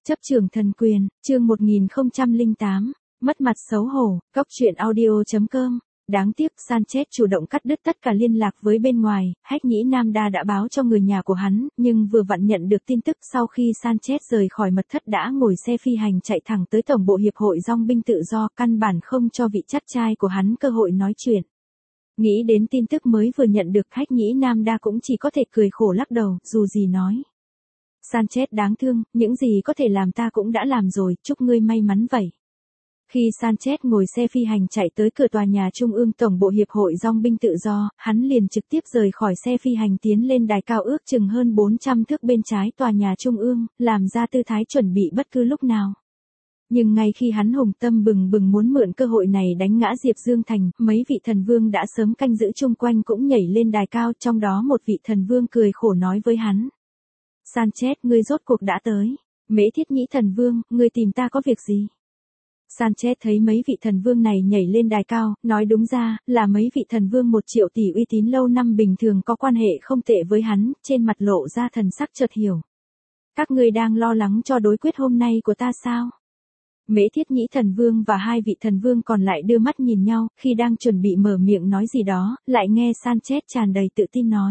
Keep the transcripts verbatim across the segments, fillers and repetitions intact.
Chấp trường thần quyền, chương một nghìn không trăm lẻ tám, mất mặt xấu hổ, Cóc truyện audio chấm com. Đáng tiếc, Sanchez chủ động cắt đứt tất cả liên lạc với bên ngoài, Hách Nhĩ Nam Đa đã báo cho người nhà của hắn, nhưng vừa vặn nhận được tin tức sau khi Sanchez rời khỏi mật thất đã ngồi xe phi hành chạy thẳng tới Tổng bộ Hiệp hội Dong binh tự do, căn bản không cho vị chắt trai của hắn cơ hội nói chuyện. Nghĩ đến tin tức mới vừa nhận được, Hách Nhĩ Nam Đa cũng chỉ có thể cười khổ lắc đầu, dù gì nói. Sanchez đáng thương, những gì có thể làm ta cũng đã làm rồi, chúc ngươi may mắn vậy. Khi Sanchez ngồi xe phi hành chạy tới cửa tòa nhà Trung ương Tổng bộ Hiệp hội Dong binh tự do, hắn liền trực tiếp rời khỏi xe phi hành tiến lên đài cao ước chừng hơn bốn trăm thước bên trái tòa nhà Trung ương, làm ra tư thái chuẩn bị bất cứ lúc nào. Nhưng ngay khi hắn hùng tâm bừng bừng muốn mượn cơ hội này đánh ngã Diệp Dương Thành, mấy vị thần vương đã sớm canh giữ chung quanh cũng nhảy lên đài cao, trong đó một vị thần vương cười khổ nói với hắn. Sanchez, ngươi rốt cuộc đã tới. Mễ Thiết Nhĩ thần vương, ngươi tìm ta có việc gì? Sanchez thấy mấy vị thần vương này nhảy lên đài cao, nói đúng ra, là mấy vị thần vương một triệu tỷ uy tín lâu năm bình thường có quan hệ không tệ với hắn, trên mặt lộ ra thần sắc chợt hiểu. Các ngươi đang lo lắng cho đối quyết hôm nay của ta sao? Mễ Thiết Nhĩ thần vương và hai vị thần vương còn lại đưa mắt nhìn nhau, khi đang chuẩn bị mở miệng nói gì đó, lại nghe Sanchez tràn đầy tự tin nói.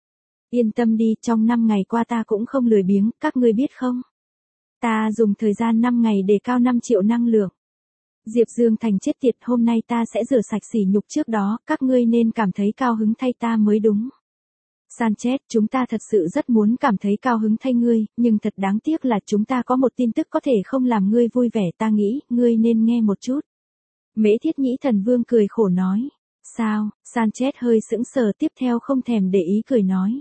Yên tâm đi, trong năm ngày qua ta cũng không lười biếng, các ngươi biết không? Ta dùng thời gian năm ngày để cao năm triệu năng lượng. Diệp Dương Thành chết tiệt, hôm nay ta sẽ rửa sạch sỉ nhục trước đó, các ngươi nên cảm thấy cao hứng thay ta mới đúng. Sanchez, chúng ta thật sự rất muốn cảm thấy cao hứng thay ngươi, nhưng thật đáng tiếc là chúng ta có một tin tức có thể không làm ngươi vui vẻ, ta nghĩ, ngươi nên nghe một chút. Mễ Thiết Nhĩ thần vương cười khổ nói. Sao? Sanchez hơi sững sờ, tiếp theo không thèm để ý cười nói.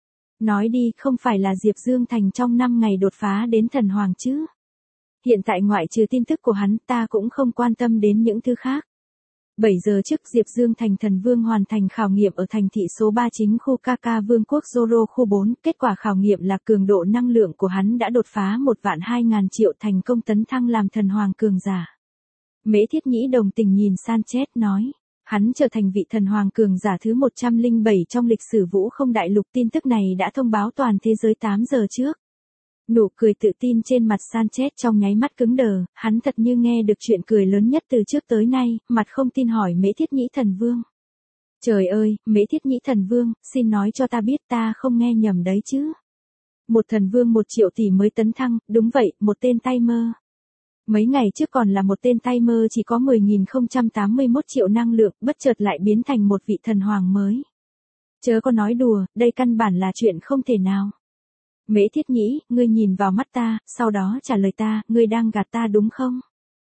Nói đi, không phải là Diệp Dương Thành trong năm ngày đột phá đến thần hoàng chứ? Hiện tại ngoại trừ tin tức của hắn, ta cũng không quan tâm đến những thứ khác. bảy giờ trước Diệp Dương Thành thần vương hoàn thành khảo nghiệm ở thành thị số ba chính khu Kaka Vương quốc Zoro khu bốn, kết quả khảo nghiệm là cường độ năng lượng của hắn đã đột phá một vạn hai ngàn triệu, thành công tấn thăng làm thần hoàng cường giả. Mễ Thiết Nhĩ đồng tình nhìn Sanchez nói. Hắn trở thành vị thần hoàng cường giả thứ một trăm lẻ bảy trong lịch sử Vũ Không Đại Lục, tin tức này đã thông báo toàn thế giới tám giờ trước. Nụ cười tự tin trên mặt Sanchez trong nháy mắt cứng đờ, hắn thật như nghe được chuyện cười lớn nhất từ trước tới nay, mặt không tin hỏi Mễ Thiết Nhĩ thần vương. Trời ơi, Mễ Thiết Nhĩ thần vương, xin nói cho ta biết ta không nghe nhầm đấy chứ. Một thần vương một triệu tỷ mới tấn thăng, đúng vậy, một tên tay mơ. Mấy ngày trước còn là một tên tay mơ chỉ có mười nghìn không trăm tám mươi mốt triệu năng lượng, bất chợt lại biến thành một vị thần hoàng mới. Chớ có nói đùa, đây căn bản là chuyện không thể nào. Mễ Thiết Nhĩ, ngươi nhìn vào mắt ta, sau đó trả lời ta, ngươi đang gạt ta đúng không?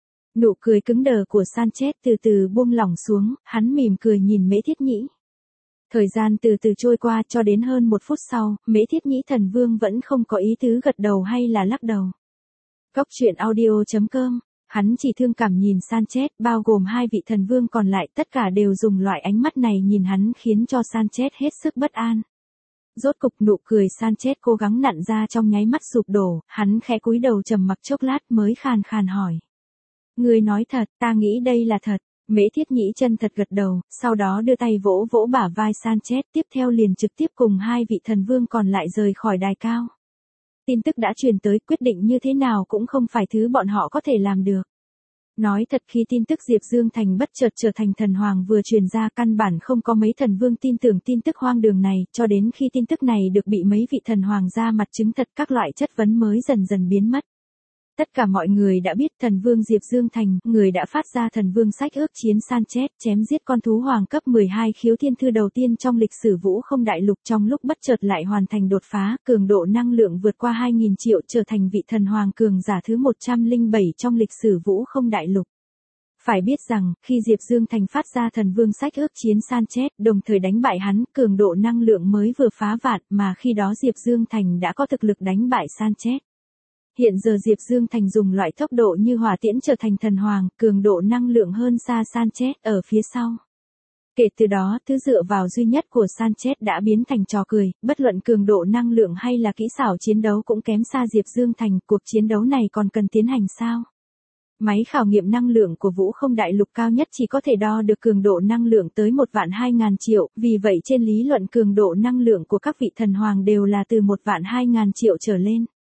Nụ cười cứng đờ của Sanchez từ từ buông lỏng xuống, hắn mỉm cười nhìn Mễ Thiết Nhĩ. Thời gian từ từ trôi qua, cho đến hơn một phút sau, Mễ Thiết Nhĩ thần vương vẫn không có ý tứ gật đầu hay là lắc đầu. Cóc truyện audio chấm com, hắn chỉ thương cảm nhìn Sanchez, bao gồm hai vị thần vương còn lại, tất cả đều dùng loại ánh mắt này nhìn hắn khiến cho Sanchez hết sức bất an. Rốt cục nụ cười Sanchez cố gắng nặn ra trong nháy mắt sụp đổ, hắn khẽ cúi đầu trầm mặc chốc lát mới khàn khàn hỏi. Ngươi nói thật, ta nghĩ đây là thật. Mễ Thiết Nhĩ chân thật gật đầu, sau đó đưa tay vỗ vỗ bả vai Sanchez, tiếp theo liền trực tiếp cùng hai vị thần vương còn lại rời khỏi đài cao. Tin tức đã truyền tới, quyết định như thế nào cũng không phải thứ bọn họ có thể làm được. Nói thật, khi tin tức Diệp Dương Thành bất chợt trở thành thần hoàng vừa truyền ra, căn bản không có mấy thần vương tin tưởng tin tức hoang đường này, cho đến khi tin tức này được bị mấy vị thần hoàng ra mặt chứng thật, các loại chất vấn mới dần dần biến mất. Tất cả mọi người đã biết thần vương Diệp Dương Thành, người đã phát ra thần vương sách ước chiến Sanchez, chém giết con thú hoàng cấp mười hai khiếu thiên thư đầu tiên trong lịch sử Vũ Không Đại Lục, trong lúc bất chợt lại hoàn thành đột phá, cường độ năng lượng vượt qua hai nghìn triệu, trở thành vị thần hoàng cường giả thứ một trăm lẻ bảy trong lịch sử Vũ Không Đại Lục. Phải biết rằng, khi Diệp Dương Thành phát ra thần vương sách ước chiến Sanchez, đồng thời đánh bại hắn, cường độ năng lượng mới vừa phá vạn, mà khi đó Diệp Dương Thành đã có thực lực đánh bại Sanchez. Hiện giờ Diệp Dương Thành dùng loại tốc độ như hỏa tiễn trở thành thần hoàng, cường độ năng lượng hơn xa Sanchez ở phía sau. Kể từ đó, thứ dựa vào duy nhất của Sanchez đã biến thành trò cười, bất luận cường độ năng lượng hay là kỹ xảo chiến đấu cũng kém xa Diệp Dương Thành, cuộc chiến đấu này còn cần tiến hành sao? Máy khảo nghiệm năng lượng của Vũ Không Đại Lục cao nhất chỉ có thể đo được cường độ năng lượng tới một vạn hai ngàn triệu, vì vậy trên lý luận cường độ năng lượng của các vị thần hoàng đều là từ một vạn hai ngàn triệu trở lên.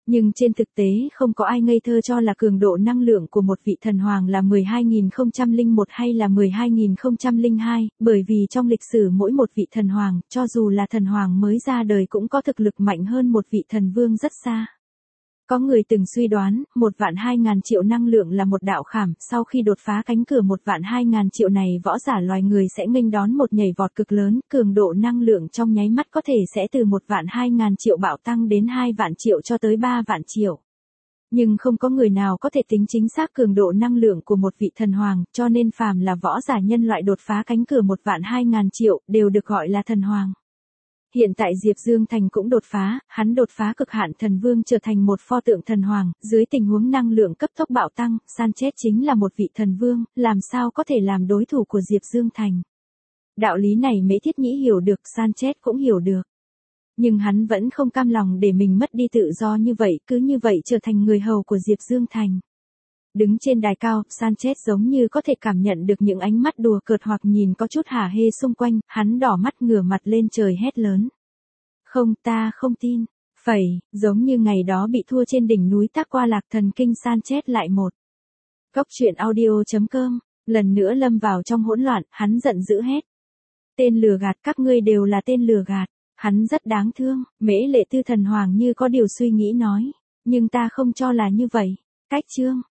Nhưng trên thực tế không có ai ngây thơ cho là cường độ năng lượng của một vị thần hoàng là mười hai nghìn không trăm lẻ một hay là mười hai nghìn không trăm lẻ hai, bởi vì trong lịch sử mỗi một vị thần hoàng, cho dù là thần hoàng mới ra đời cũng có thực lực mạnh hơn một vị thần vương rất xa. Có người từng suy đoán, một vạn hai ngàn triệu năng lượng là một đạo khảm, sau khi đột phá cánh cửa một vạn hai ngàn triệu này võ giả loài người sẽ nghênh đón một nhảy vọt cực lớn, cường độ năng lượng trong nháy mắt có thể sẽ từ một vạn hai ngàn triệu bạo tăng đến hai vạn triệu cho tới ba vạn triệu. Nhưng không có người nào có thể tính chính xác cường độ năng lượng của một vị thần hoàng, cho nên phàm là võ giả nhân loại đột phá cánh cửa một vạn hai ngàn triệu, đều được gọi là thần hoàng. Hiện tại Diệp Dương Thành cũng đột phá, hắn đột phá cực hạn thần vương trở thành một pho tượng thần hoàng, dưới tình huống năng lượng cấp tốc bạo tăng, Sanchez chính là một vị thần vương, làm sao có thể làm đối thủ của Diệp Dương Thành. Đạo lý này Mễ Thiết Nhĩ hiểu được, Sanchez cũng hiểu được. Nhưng hắn vẫn không cam lòng để mình mất đi tự do như vậy, cứ như vậy trở thành người hầu của Diệp Dương Thành. Đứng trên đài cao, Sanchez giống như có thể cảm nhận được những ánh mắt đùa cợt hoặc nhìn có chút hả hê xung quanh, hắn đỏ mắt ngửa mặt lên trời hét lớn. Không, ta không tin. Phẩy, giống như ngày đó bị thua trên đỉnh núi Tác Qua Lạc Thần Kinh, Sanchez lại một. Cốc truyện audio chấm com, lần nữa lâm vào trong hỗn loạn, hắn giận dữ hét. Tên lừa gạt, các ngươi đều là tên lừa gạt. Hắn rất đáng thương, Mễ Lệ Tư thần hoàng như có điều suy nghĩ nói. Nhưng ta không cho là như vậy. Cách chương.